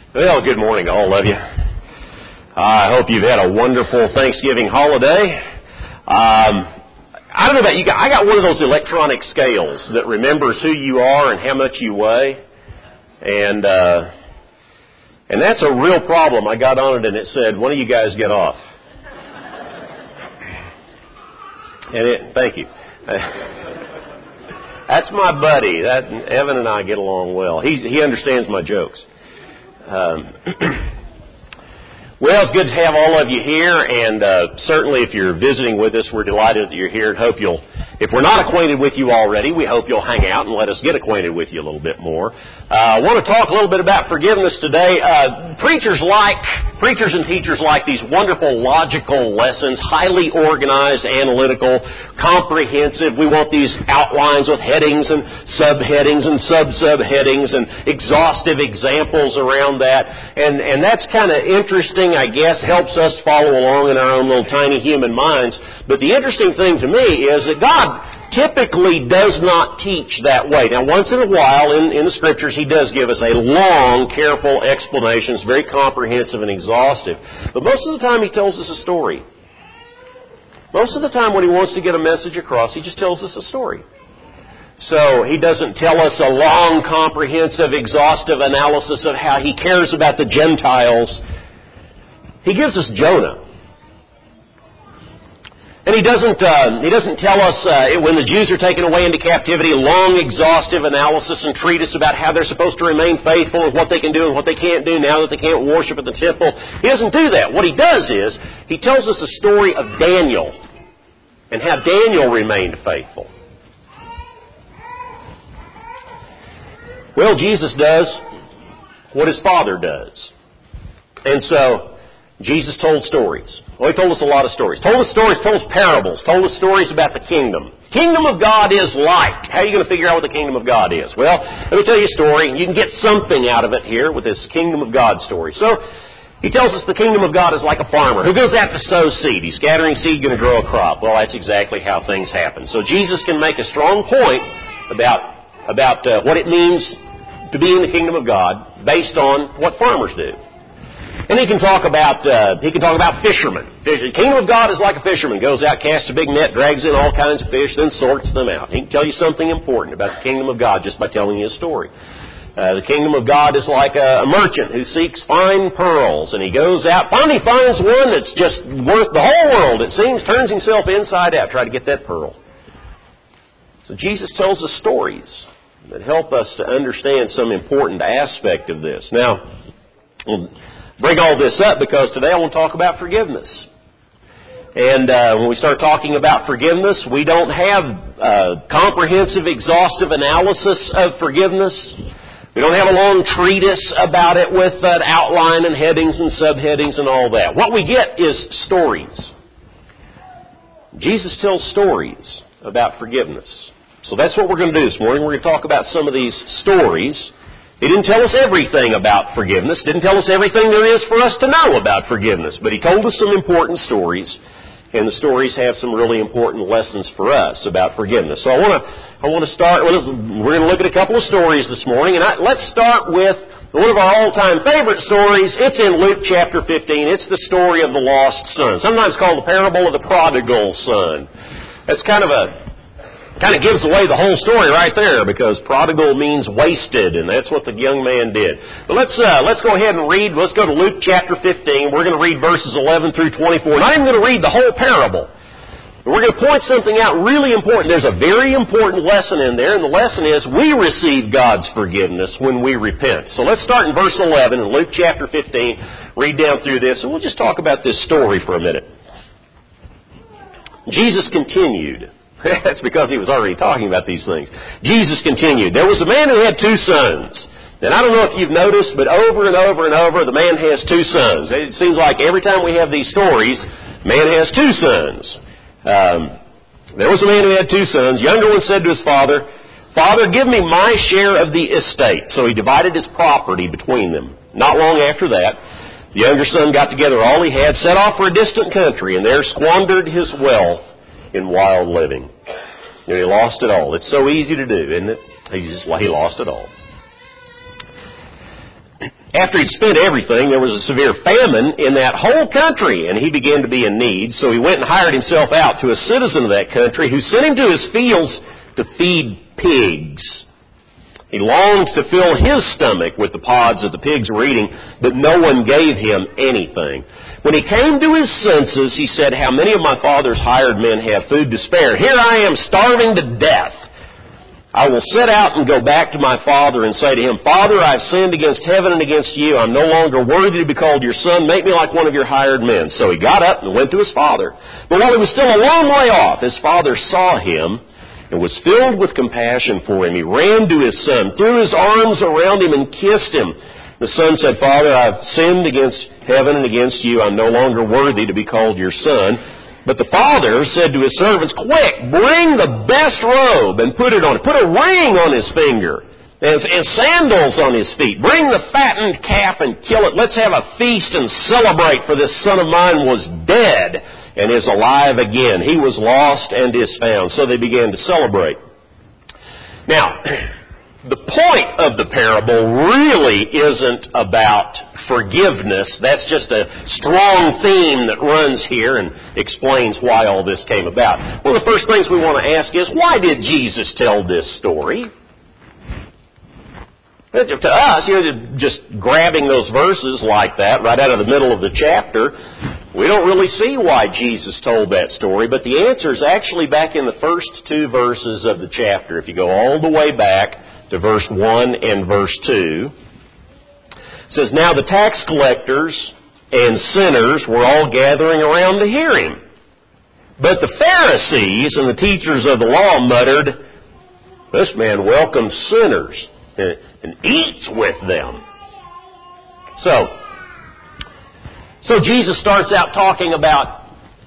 Well, good morning to all of you. I hope you've had a wonderful Thanksgiving holiday. I don't know about you guys. I got one of those electronic scales that remembers who you are and how much you weigh. And that's a real problem. I got on it and it said, "One of you guys get off." Thank you. That's my buddy. Evan and I get along well. He understands my jokes. Well, it's good to have all of you here, and certainly if you're visiting with us, we're delighted that you're here and hope if we're not acquainted with you already, we hope you'll hang out and let us get acquainted with you a little bit more. I want to talk a little bit about forgiveness today. Preachers and teachers like these wonderful logical lessons, highly organized, analytical, comprehensive. We want these outlines with headings and subheadings and sub-subheadings and exhaustive examples around that. And that's kind of interesting, I guess, helps us follow along in our own little tiny human minds. But the interesting thing to me is that God typically does not teach that way. Now, once in a while in the Scriptures, He does give us a long, careful explanation. It's very comprehensive and exhaustive. But most of the time, He tells us a story. Most of the time when He wants to get a message across, He just tells us a story. So He doesn't tell us a long, comprehensive, exhaustive analysis of how He cares about the Gentiles. He gives us Jonah. And He doesn't tell us, when the Jews are taken away into captivity, long, exhaustive analysis and treatise about how they're supposed to remain faithful and what they can do and what they can't do now that they can't worship at the temple. He doesn't do that. What He does is, He tells us a story of Daniel and how Daniel remained faithful. Well, Jesus does what His Father does. And so, Jesus told stories. Well, He told us a lot of stories. Told us stories, told us parables, told us stories about the kingdom. Kingdom of God is like. How are you going to figure out what the kingdom of God is? Well, let me tell you a story. You can get something out of it here with this kingdom of God story. So, He tells us the kingdom of God is like a farmer who goes out to sow seed. He's scattering seed, going to grow a crop. Well, that's exactly how things happen. So Jesus can make a strong point about what it means to be in the kingdom of God based on what farmers do. And he can talk about fishermen. The kingdom of God is like a fisherman. Goes out, casts a big net, drags in all kinds of fish, then sorts them out. He can tell you something important about the kingdom of God just by telling you a story. The kingdom of God is like a merchant who seeks fine pearls. And he goes out, finally finds one that's just worth the whole world, it seems, turns himself inside out, try to get that pearl. So Jesus tells us stories that help us to understand some important aspect of this. Now, bring all this up because today I want to talk about forgiveness. And when we start talking about forgiveness, we don't have comprehensive, exhaustive analysis of forgiveness. We don't have a long treatise about it with an outline and headings and subheadings and all that. What we get is stories. Jesus tells stories about forgiveness. So that's what we're going to do this morning. We're going to talk about some of these stories. He didn't tell us everything about forgiveness, didn't tell us everything there is for us to know about forgiveness, but He told us some important stories, and the stories have some really important lessons for us about forgiveness. So I want to start, we're going to look at a couple of stories this morning, and let's start with one of our all-time favorite stories. It's in Luke chapter 15. It's the story of the lost son, sometimes called the parable of the prodigal son. That's kind of gives away the whole story right there because prodigal means wasted, and that's what the young man did. But let's go ahead and read. Let's go to Luke chapter 15. We're going to read verses 11 through 24. Not even going to read the whole parable. But we're going to point something out really important. There's a very important lesson in there, and the lesson is we receive God's forgiveness when we repent. So let's start in verse 11 in Luke chapter 15. Read down through this, and we'll just talk about this story for a minute. Jesus continued. That's because He was already talking about these things. Jesus continued. There was a man who had two sons. And I don't know if you've noticed, but over and over and over, the man has two sons. It seems like every time we have these stories, man has two sons. There was a man who had two sons. The younger one said to his father, "Father, give me my share of the estate." So he divided his property between them. Not long after that, the younger son got together all he had, set off for a distant country, and there squandered his wealth in wild living. And he lost it all. It's so easy to do, isn't it? He lost it all. After he'd spent everything, there was a severe famine in that whole country, and he began to be in need. So he went and hired himself out to a citizen of that country who sent him to his fields to feed pigs. He longed to fill his stomach with the pods that the pigs were eating, but no one gave him anything. When he came to his senses, he said, "How many of my father's hired men have food to spare? Here I am starving to death. I will set out and go back to my father and say to him, 'Father, I have sinned against heaven and against you. I'm no longer worthy to be called your son. Make me like one of your hired men.' So he got up and went to his father. But while he was still a long way off, his father saw him and was filled with compassion for him. He ran to his son, threw his arms around him, and kissed him. The son said, 'Father, I've sinned against heaven and against you. I'm no longer worthy to be called your son.' But the father said to his servants, 'Quick, bring the best robe and put it on him. Put a ring on his finger and sandals on his feet. Bring the fattened calf and kill it. Let's have a feast and celebrate, for this son of mine was dead and is alive again. He was lost and is found.' So they began to celebrate." Now, the point of the parable really isn't about forgiveness. That's just a strong theme that runs here and explains why all this came about. One of the first things we want to ask is, why did Jesus tell this story? To us, just grabbing those verses like that right out of the middle of the chapter, we don't really see why Jesus told that story, but the answer is actually back in the first two verses of the chapter. If you go all the way back to verse 1 and verse 2, it says, "Now the tax collectors and sinners were all gathering around to hear him. But the Pharisees and the teachers of the law muttered, 'This man welcomes sinners and eats with them.'" So Jesus starts out talking about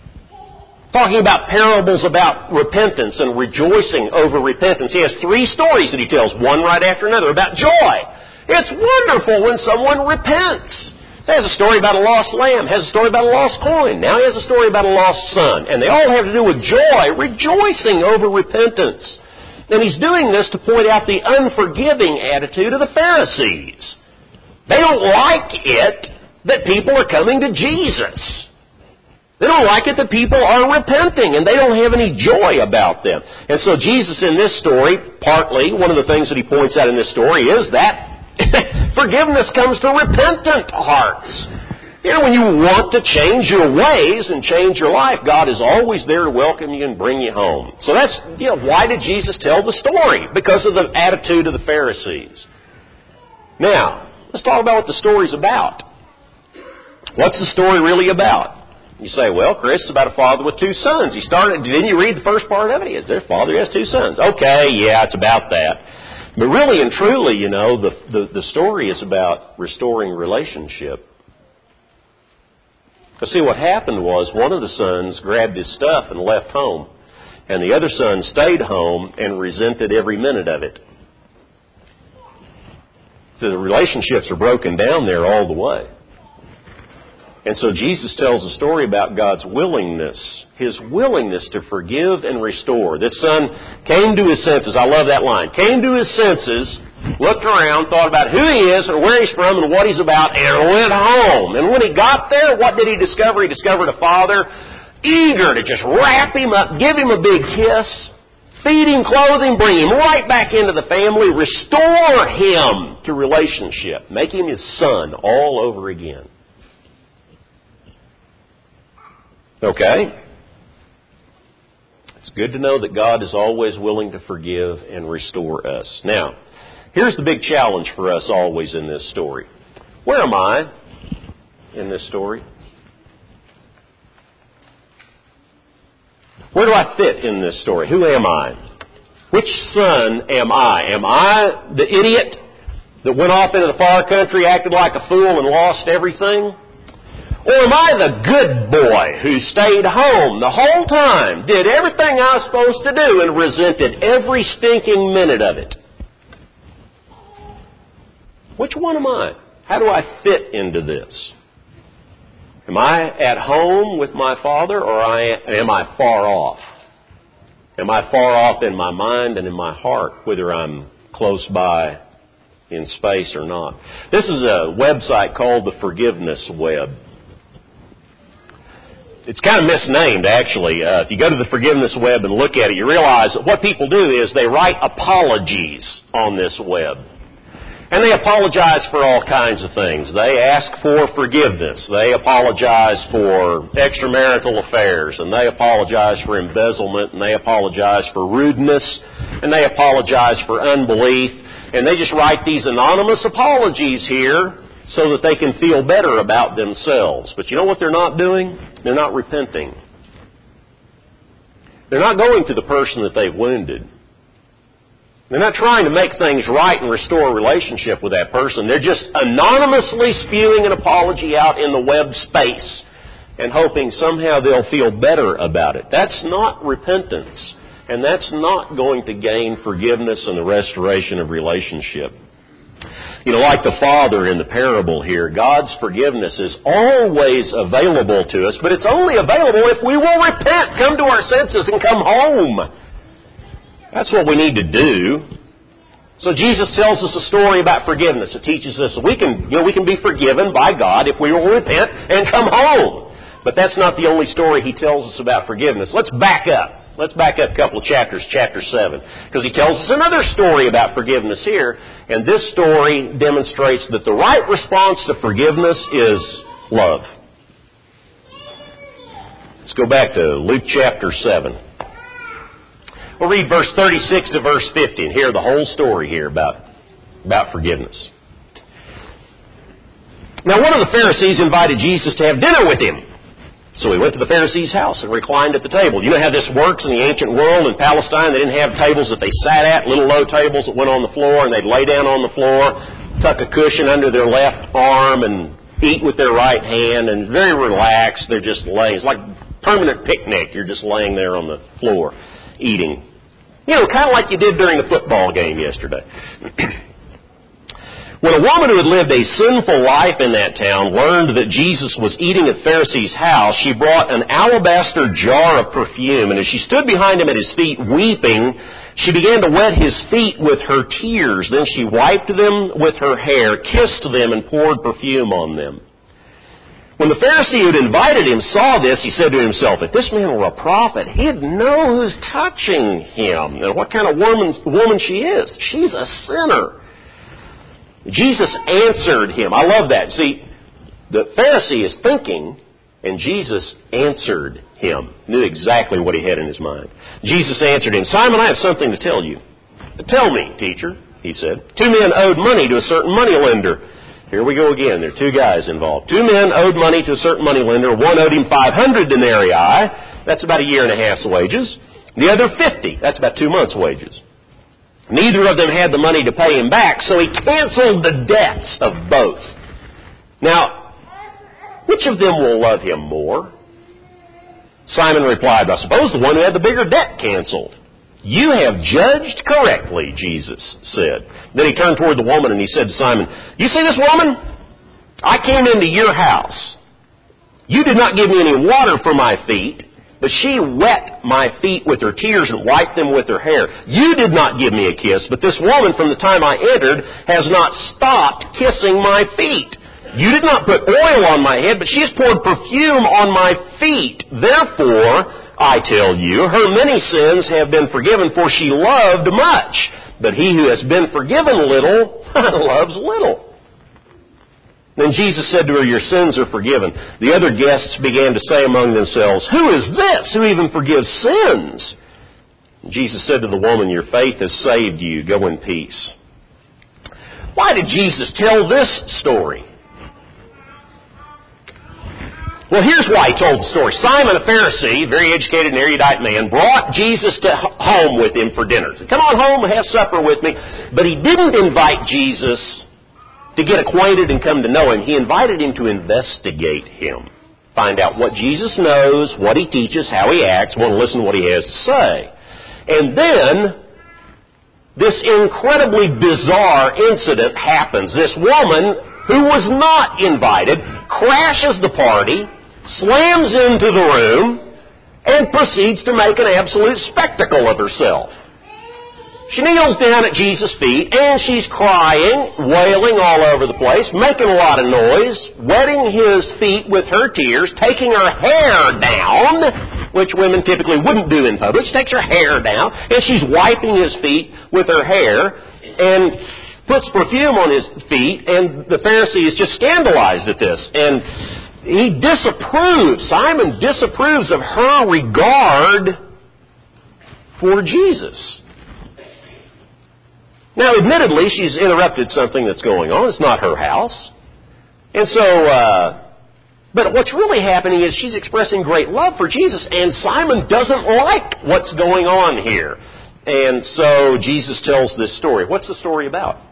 parables about repentance and rejoicing over repentance. He has three stories that he tells, one right after another, about joy. It's wonderful when someone repents. He has a story about a lost lamb, has a story about a lost coin. Now he has a story about a lost son. And they all have to do with joy, rejoicing over repentance. And he's doing this to point out the unforgiving attitude of the Pharisees. They don't like it that people are coming to Jesus. They don't like it that people are repenting, and they don't have any joy about them. And so Jesus in this story, partly, one of the things that he points out in this story is that forgiveness comes to repentant hearts. When you want to change your ways and change your life, God is always there to welcome you and bring you home. So that's, why did Jesus tell the story? Because of the attitude of the Pharisees. Now, let's talk about what the story's about. What's the story really about? You say, "Well, Chris, it's about a father with two sons. Didn't you read the first part of it? Their father has two sons." Okay, yeah, it's about that. But really and truly, the story is about restoring relationship. Because see, what happened was one of the sons grabbed his stuff and left home. And the other son stayed home and resented every minute of it. So the relationships are broken down there all the way. And so Jesus tells a story about God's willingness, His willingness to forgive and restore. This son came to his senses. I love that line. Came to his senses, looked around, thought about who he is and where he's from and what he's about, and went home. And when he got there, what did he discover? He discovered a father eager to just wrap him up, give him a big kiss, feed him, clothe him, bring him right back into the family, restore him to relationship, make him his son all over again. Okay? It's good to know that God is always willing to forgive and restore us. Now, here's the big challenge for us always in this story. Where am I in this story? Where do I fit in this story? Who am I? Which son am I? Am I the idiot that went off into the far country, acted like a fool, and lost everything? Or am I the good boy who stayed home the whole time, did everything I was supposed to do, and resented every stinking minute of it? Which one am I? How do I fit into this? Am I at home with my Father, or am I far off? Am I far off in my mind and in my heart, whether I'm close by in space or not. This is a website called the Forgiveness Web. It's kind of misnamed, actually. If you go to the Forgiveness Web and look at it, you realize that what people do is they write apologies on this web. And they apologize for all kinds of things. They ask for forgiveness. They apologize for extramarital affairs. And they apologize for embezzlement. And they apologize for rudeness. And they apologize for unbelief. And they just write these anonymous apologies here so that they can feel better about themselves. But you know what they're not doing? They're not repenting. They're not going to the person that they've wounded. They're not trying to make things right and restore a relationship with that person. They're just anonymously spewing an apology out in the web space and hoping somehow they'll feel better about it. That's not repentance. And that's not going to gain forgiveness and the restoration of relationship. You know, like the father in the parable here, God's forgiveness is always available to us, but it's only available if we will repent, come to our senses, and come home. That's what we need to do. So Jesus tells us a story about forgiveness. It teaches us that we can be forgiven by God if we will repent and come home. But that's not the only story he tells us about forgiveness. Let's back up. Let's back up a couple of chapters, chapter 7. Because he tells us another story about forgiveness here. And this story demonstrates that the right response to forgiveness is love. Let's go back to Luke chapter 7. We'll read verse 36 to verse 50 and hear the whole story here about forgiveness. Now one of the Pharisees invited Jesus to have dinner with him. So he went to the Pharisee's house and reclined at the table. You know how this works in the ancient world in Palestine? They didn't have tables that they sat at, little low tables that went on the floor, and they'd lay down on the floor, tuck a cushion under their left arm, and eat with their right hand, and very relaxed. They're just laying. It's like a permanent picnic. You're just laying there on the floor eating. You know, kind of like you did during the football game yesterday. When a woman who had lived a sinful life in that town learned that Jesus was eating at the Pharisee's house, she brought an alabaster jar of perfume, and as she stood behind him at his feet weeping, she began to wet his feet with her tears. Then she wiped them with her hair, kissed them, and poured perfume on them. When the Pharisee who had invited him saw this, he said to himself, if this man were a prophet, he'd know who's touching him and what kind of woman she is. She's a sinner. Jesus answered him. I love that. See, the Pharisee is thinking, and Jesus answered him. Knew exactly what he had in his mind. Jesus answered him, Simon, I have something to tell you. Tell me, teacher, he said. 2 men owed money to a certain moneylender. Here we go again. There are 2 guys involved. 2 men owed money to a certain moneylender. One owed him 500 denarii. That's about a year and a half's wages. The other 50. That's about 2 months' wages. Neither of them had the money to pay him back, so he canceled the debts of both. Now, which of them will love him more? Simon replied, I suppose the one who had the bigger debt canceled. You have judged correctly, Jesus said. Then he turned toward the woman and he said to Simon, you see this woman? I came into your house. You did not give me any water for my feet, but she wet my feet with her tears and wiped them with her hair. You did not give me a kiss, but this woman from the time I entered has not stopped kissing my feet. You did not put oil on my head, but she has poured perfume on my feet. Therefore, I tell you, her many sins have been forgiven, for she loved much. But he who has been forgiven little loves little. Then Jesus said to her, your sins are forgiven. The other guests began to say among themselves, who is this who even forgives sins? Jesus said to the woman, your faith has saved you. Go in peace. Why did Jesus tell this story? Well, here's why he told the story. Simon, a Pharisee, very educated and erudite man, brought Jesus home with him for dinner. He said, come on home and have supper with me. But he didn't invite Jesus to get acquainted and come to know him. He invited him to investigate him. Find out what Jesus knows, what he teaches, how he acts, want to listen to what he has to say. And then, this incredibly bizarre incident happens. This woman, who was not invited, crashes the party, slams into the room, and proceeds to make an absolute spectacle of herself. she kneels down at Jesus' feet, and she's crying, wailing all over the place, making a lot of noise, wetting His feet with her tears, taking her hair down, which women typically wouldn't do in public. She takes her hair down, and she's wiping His feet with her hair, and puts perfume on His feet, and the Pharisee is just scandalized at this. And he disapproves, Simon disapproves of her regard for Jesus. Now, admittedly, she's interrupted something that's going on. It's not her house. And so, but what's really happening is she's expressing great love for Jesus, and Simon doesn't like what's going on here. And so Jesus tells this story. What's the story about?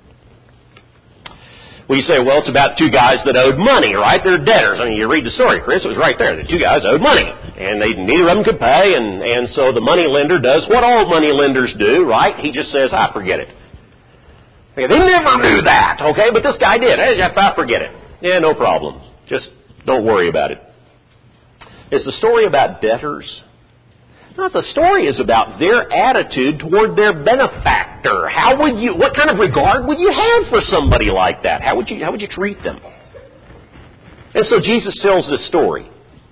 Well, you say, well, it's about two guys that owed money, right? They're debtors. I mean, you read the story, Chris. It was right there. The two guys owed money, and neither of them could pay, and so the money lender does what all money lenders do, right? He just says, forget it. Okay, they never do that, okay? But this guy did. Hey, forget it. Yeah, no problem. Just don't worry about it. Is the story about debtors? No, the story is about their attitude toward their benefactor. What kind of regard would you have for somebody like that? How would you treat them? And so Jesus tells this story.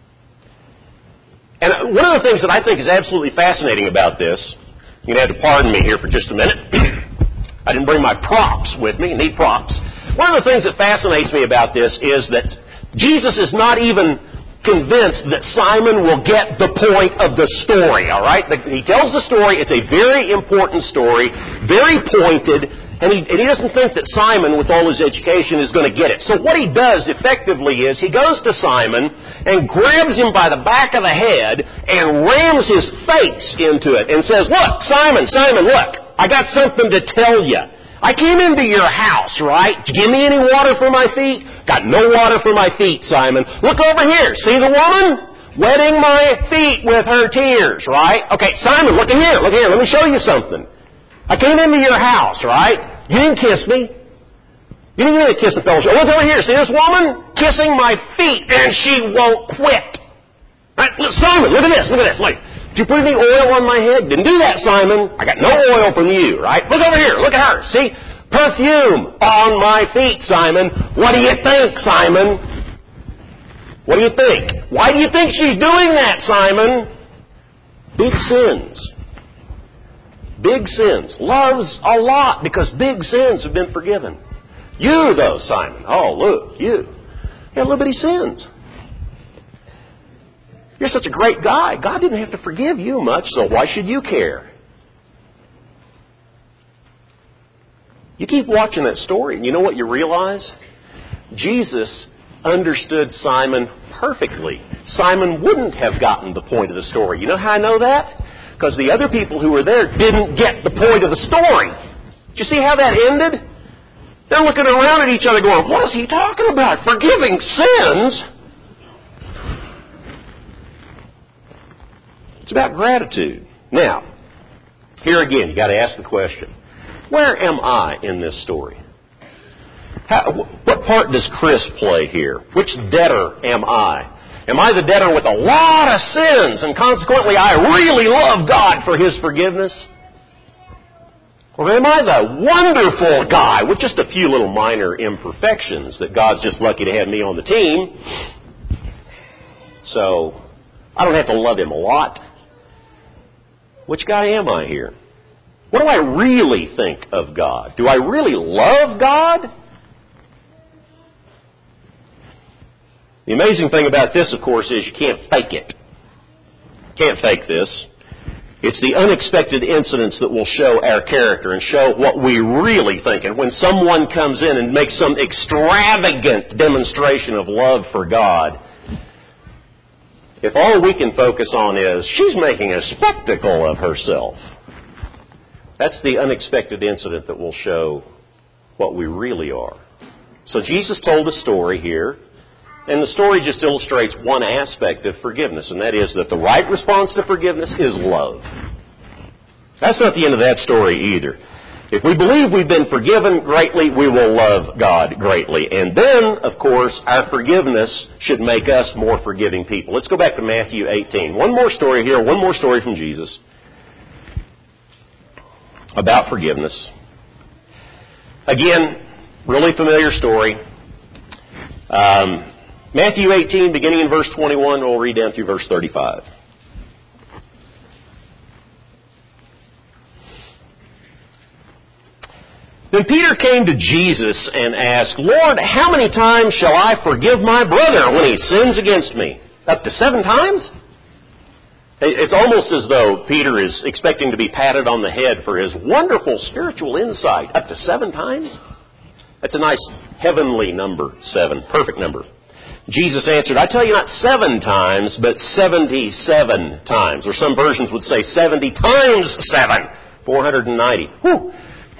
And one of the things that I think is absolutely fascinating about this, you're going to have to pardon me here for just a minute. I didn't bring my props with me. I need props. One of the things that fascinates me about this is that Jesus is not even convinced that Simon will get the point of the story, all right? He tells the story. It's a very important story, very pointed, and he doesn't think that Simon, with all his education, is going to get it. So what he does effectively is he goes to Simon and grabs him by the back of the head and rams his face into it and says, look, Simon, look, I got something to tell you. I came into your house, right? Did you give me any water for my feet? Got no water for my feet, Simon. Look over here. See the woman? Wetting my feet with her tears, right? Okay, Simon, look here. Let me show you something. I came into your house, right? You didn't kiss me. You didn't give me a kiss of fellowship. Look over here. See this woman? Kissing my feet, and she won't quit. Right? Simon, look at this. Look. Did you put any oil on my head? Didn't do that, Simon. I got no oil from you, right? Look over here. Look at her. See? Perfume on my feet, Simon. What do you think, Simon? What do you think? Why do you think she's doing that, Simon? Big sins. Big sins. Loves a lot because big sins have been forgiven. You, though, Simon. Oh, look, you. You got little bitty sins. You're such a great guy. God didn't have to forgive you much, so why should you care? You keep watching that story, and you know what you realize? Jesus understood Simon perfectly. Simon wouldn't have gotten the point of the story. You know how I know that? Because the other people who were there didn't get the point of the story. Did you see how that ended? They're looking around at each other going, what is he talking about? Forgiving sins? It's about gratitude. Now, here again, you got to ask the question, where am I in this story? What part does Chris play here? Which debtor am I? Am I the debtor with a lot of sins, and consequently I really love God for His forgiveness? Or am I the wonderful guy with just a few little minor imperfections that God's just lucky to have me on the team? So, I don't have to love Him a lot. Which guy am I here? What do I really think of God? Do I really love God? The amazing thing about this, of course, is you can't fake it. Can't fake this. It's the unexpected incidents that will show our character and show what we really think. And when someone comes in and makes some extravagant demonstration of love for God, if all we can focus on is, she's making a spectacle of herself, that's the unexpected incident that will show what we really are. So Jesus told a story here, and the story just illustrates one aspect of forgiveness, and that is that the right response to forgiveness is love. That's not the end of that story either. If we believe we've been forgiven greatly, we will love God greatly. And then, of course, our forgiveness should make us more forgiving people. Let's go back to Matthew 18. One more story here, one more story from Jesus. about forgiveness. Again, really familiar story. Matthew 18, beginning in verse 21, we'll read down through verse 35. Then Peter came to Jesus and asked, Lord, how many times shall I forgive my brother when he sins against me? Up to 7 times? It's almost as though Peter is expecting to be patted on the head for his wonderful spiritual insight. Up to 7 times? That's a nice heavenly number, 7. Perfect number. Jesus answered, I tell you not 7 times, but 77 times. Or some versions would say 70 times 7. 490. Whew.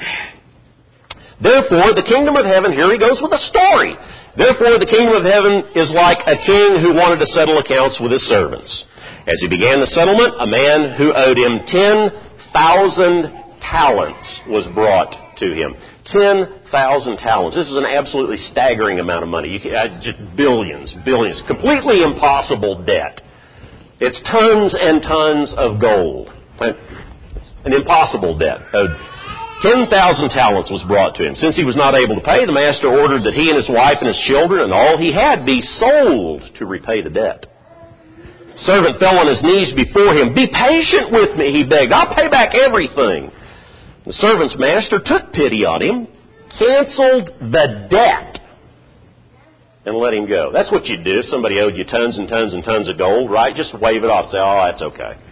Therefore, the kingdom of heaven, here he goes with a story. Therefore, the kingdom of heaven is like a king who wanted to settle accounts with his servants. As he began the settlement, a man who owed him 10,000 talents was brought to him. 10,000 talents. This is an absolutely staggering amount of money. Just billions. Completely impossible debt. It's tons and tons of gold. An impossible debt. 10,000 talents was brought to him. Since he was not able to pay, the master ordered that he and his wife and his children and all he had be sold to repay the debt. The servant fell on his knees before him. Be patient with me, he begged. I'll pay back everything. The servant's master took pity on him, canceled the debt, and let him go. That's what you'd do if somebody owed you tons and tons and tons of gold, right? Just wave it off. Say, oh, that's okay.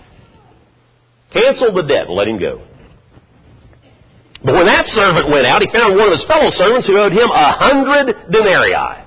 Canceled the debt and let him go. But when that servant went out, he found one of his fellow servants who owed him 100 denarii.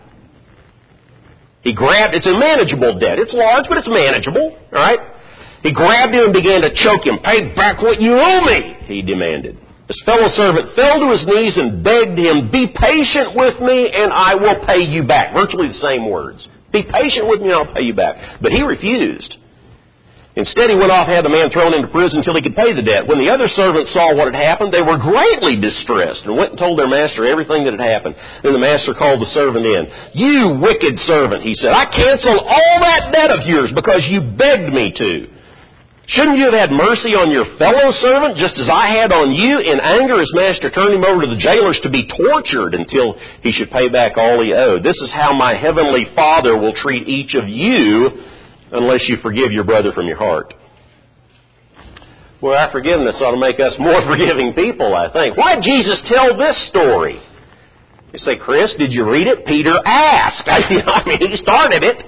He grabbed, it's a manageable debt. It's large, but it's manageable, all right? He grabbed him and began to choke him. Pay back what you owe me, he demanded. His fellow servant fell to his knees and begged him, be patient with me and I will pay you back. Virtually the same words. Be patient with me and I'll pay you back. But he refused. Instead, he went off and had the man thrown into prison until he could pay the debt. When the other servants saw what had happened, they were greatly distressed and went and told their master everything that had happened. Then the master called the servant in. You wicked servant, he said, I canceled all that debt of yours because you begged me to. Shouldn't you have had mercy on your fellow servant just as I had on you? In anger, his master turned him over to the jailers to be tortured until he should pay back all he owed. This is how my heavenly Father will treat each of you unless you forgive your brother from your heart. Well, our forgiveness ought to make us more forgiving people, I think. Why did Jesus tell this story? You say, Chris, did you read it? Peter asked. I mean, he started it.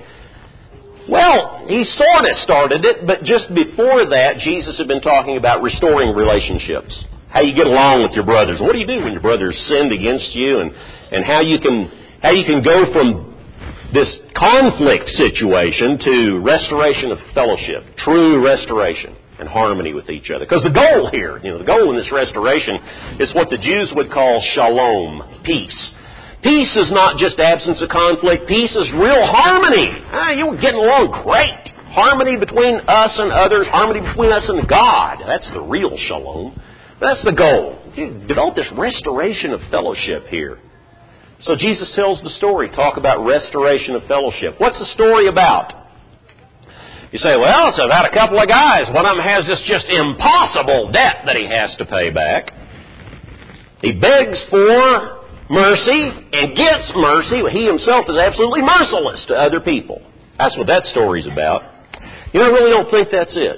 Well, he sort of started it, but just before that, Jesus had been talking about restoring relationships. How you get along with your brothers. What do you do when your brothers sinned against you, and how you can go from this conflict situation to restoration of fellowship, true restoration and harmony with each other. Because the goal here, the goal in this restoration is what the Jews would call shalom, peace. Peace is not just absence of conflict. Peace is real harmony. You were getting along great. Harmony between us and others, harmony between us and God. That's the real shalom. That's the goal. You develop this restoration of fellowship here. So Jesus tells the story, talk about restoration of fellowship. What's the story about? You say, well, it's about a couple of guys. One of them has this just impossible debt that he has to pay back. He begs for mercy and gets mercy. He himself is absolutely merciless to other people. That's what that story's about. I really don't think that's it.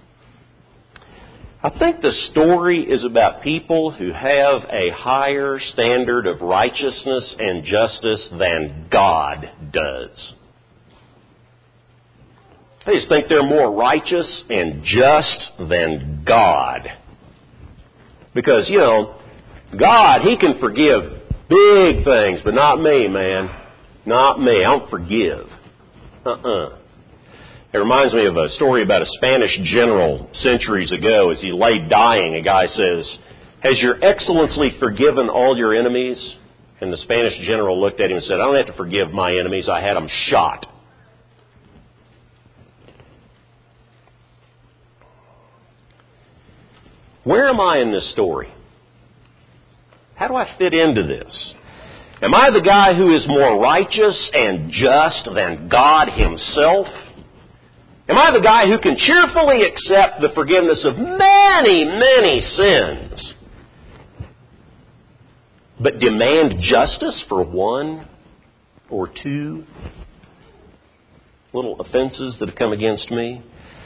I think the story is about people who have a higher standard of righteousness and justice than God does. I just think they're more righteous and just than God. Because, God, He can forgive big things, but not me, man. Not me. I don't forgive. It reminds me of a story about a Spanish general centuries ago. As he lay dying, a guy says, has your excellency forgiven all your enemies? And the Spanish general looked at him and said, I don't have to forgive my enemies. I had them shot. Where am I in this story? How do I fit into this? Am I the guy who is more righteous and just than God Himself? Am I the guy who can cheerfully accept the forgiveness of many, many sins, but demand justice for one or two little offenses that have come against me?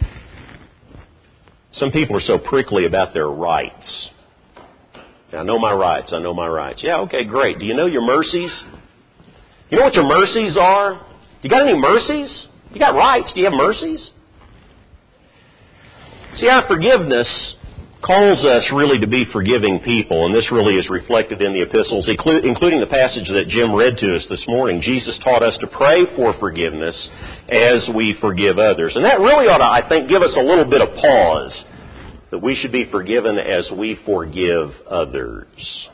Some people are so prickly about their rights. I know my rights. I know my rights. Yeah, okay, great. Do you know your mercies? You know what your mercies are? You got any mercies? You got rights. Do you have mercies? See, our forgiveness calls us really to be forgiving people, and this really is reflected in the epistles, including the passage that Jim read to us this morning. Jesus taught us to pray for forgiveness as we forgive others. And that really ought to, I think, give us a little bit of pause, that we should be forgiven as we forgive others.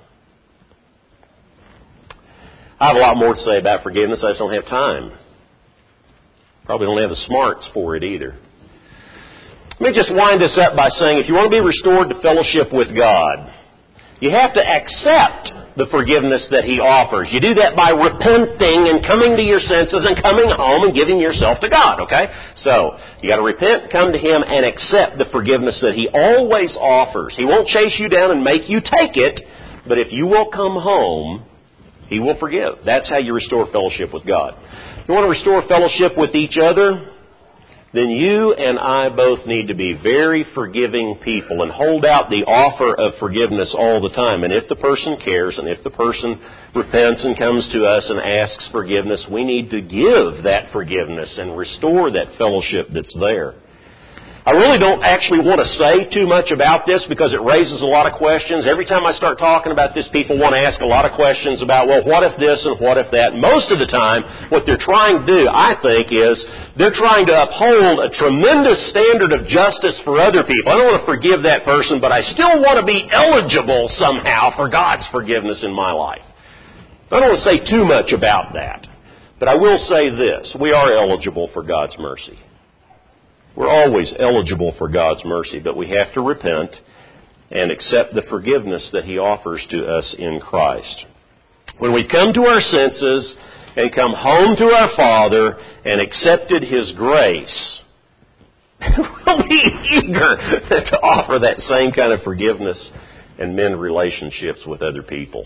I have a lot more to say about forgiveness. I just don't have time. Probably don't have the smarts for it either. Let me just wind this up by saying, if you want to be restored to fellowship with God, you have to accept the forgiveness that He offers. You do that by repenting and coming to your senses and coming home and giving yourself to God, okay? So, you got to repent, come to Him, and accept the forgiveness that He always offers. He won't chase you down and make you take it, but if you will come home, He will forgive. That's how you restore fellowship with God. If you want to restore fellowship with each other, then you and I both need to be very forgiving people and hold out the offer of forgiveness all the time. And if the person cares and if the person repents and comes to us and asks forgiveness, we need to give that forgiveness and restore that fellowship that's there. I really don't actually want to say too much about this because it raises a lot of questions. Every time I start talking about this, people want to ask a lot of questions about, well, what if this and what if that? Most of the time, what they're trying to do, I think, is they're trying to uphold a tremendous standard of justice for other people. I don't want to forgive that person, but I still want to be eligible somehow for God's forgiveness in my life. I don't want to say too much about that. But I will say this. We are eligible for God's mercy. We're always eligible for God's mercy, but we have to repent and accept the forgiveness that He offers to us in Christ. When we've come to our senses and come home to our Father and accepted His grace, we'll be eager to offer that same kind of forgiveness and mend relationships with other people.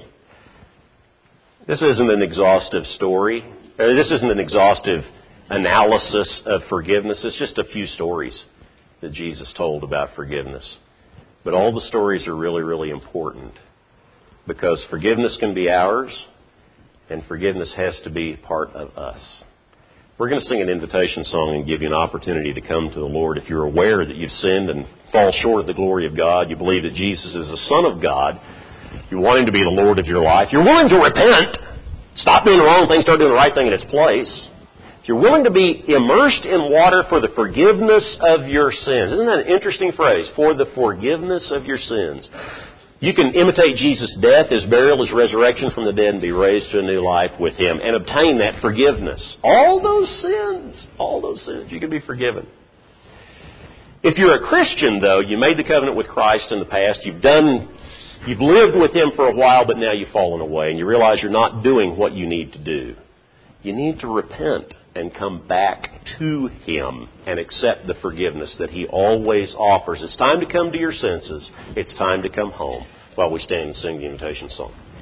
This isn't an exhaustive story. This isn't an exhaustive analysis of forgiveness. It's just a few stories that Jesus told about forgiveness. But all the stories are really, really important because forgiveness can be ours and forgiveness has to be part of us. We're going to sing an invitation song and give you an opportunity to come to the Lord. If you're aware that you've sinned and fall short of the glory of God, you believe that Jesus is the Son of God, you want Him to be the Lord of your life, you're willing to repent, stop doing the wrong thing, start doing the right thing in its place. If you're willing to be immersed in water for the forgiveness of your sins. Isn't that an interesting phrase? For the forgiveness of your sins. You can imitate Jesus' death, His burial, His resurrection from the dead, and be raised to a new life with Him and obtain that forgiveness. All those sins, you can be forgiven. If you're a Christian, though, you made the covenant with Christ in the past, you've lived with Him for a while, but now you've fallen away, and you realize you're not doing what you need to do. You need to repent and come back to Him and accept the forgiveness that He always offers. It's time to come to your senses. It's time to come home while we stand and sing the invitation song.